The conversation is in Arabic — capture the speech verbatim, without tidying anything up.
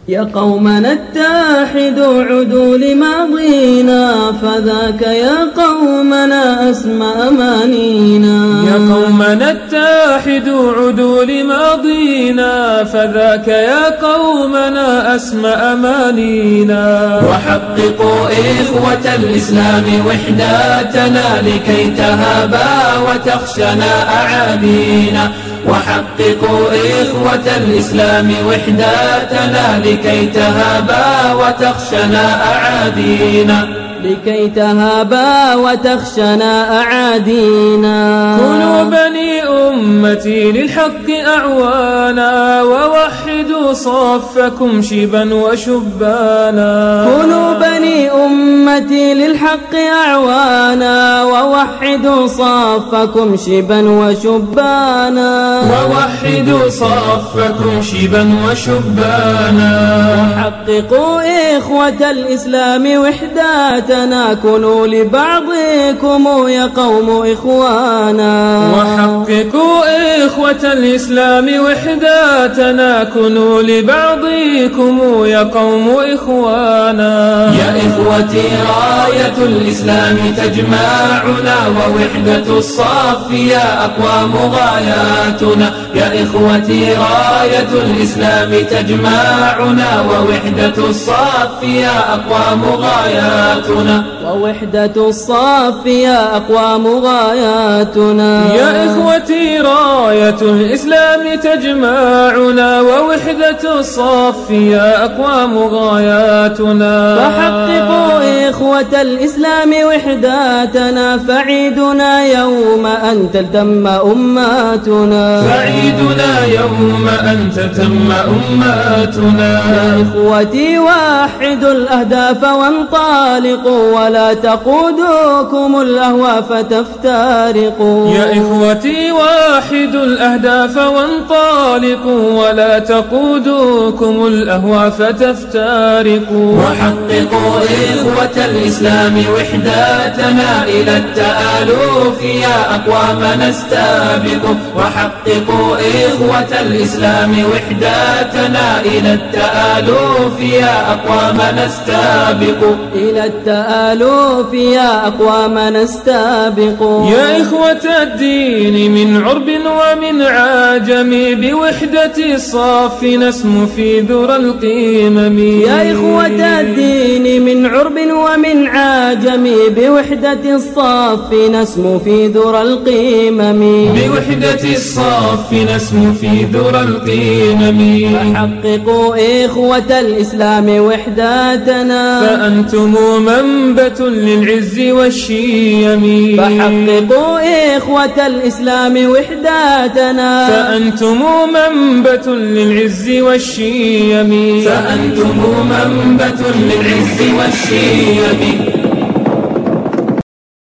يا قومنا اتحدوا عدوا لماضينا فذاك يا قومنا أسمى أمانينا. يا قومنا اتحدوا عدوا لماضينا فذاك يا قومنا أسمى أمانينا. وحققوا إخوة الإسلام وحداتنا لكي تهابا وتخشنا أعادينا. وحققوا إخوة الإسلام وحداتنا لكي تهابا وتخشنا أعادينا. لكي تهابا وتخشنا أعادينا. كونوا بني أمتي للحق أعوانا ووحدوا صفكم شيبا وشبانا. كونوا بني أمتي للحق أعوانا ووحدوا صفكم شيبا وشبانا. ووحدوا صفكم شيبا وشبانا. وحققوا إخوة الإسلام وحداتنا كونوا لبعضكم يا قوم إخوانا. وحققوا إخوة الإسلام وحداتنا كونوا لبعضكم يا قوم إخوانا. يا إخوتي راية الإسلام تجمعنا ووحدة الصف يا أقوام غاياتنا. يا إخوتي راية الإسلام تجمعنا ووحدة الصف يا أقوام غاياتنا. ووحدة الصف يا أقوام غاياتنا. يا إخوتي راية الإسلام تجمعنا ووحدة الصف يا أقوام غاياتنا. فحققوا إخوة الإسلام وحداتنا فعيدنا يوم أن تلتم أماتنا. فعيدنا يوم أن تلتم أماتنا. يا إخوتي وحدوا الأهداف وانطلقوا ولا تقودكم الأهوى فتفترقوا. يا إخوتي واحدوا الأهداف وانطلقوا ولا تقودكم الأهوى فتفترقوا. وحققوا إخوة الإسلام وحداتنا إلى التآلف يا أقوام نستبق. وحققوا إخوة الإسلام وحداتنا إلى التآلف يا أقوام نستبق. إلى التآلف يا أقوام نستبق. يا إخوة الدين من عرب ومن عجم بوحدة الصف نسمو في ذرى القمم. يا إخوة الدين من عرب ومن عجم بوحدة الصف نسمو في ذرى القمم. بوحدة الصف نسمو في ذرى القمم. فحققوا إخوة الإسلام وحداتنا فأنتم منبت للعز والشيم. فحققوا إخوة الإسلام وحداتنا فأنتم منبت للعز والشيم. فأنتم منبت للعز والشيم.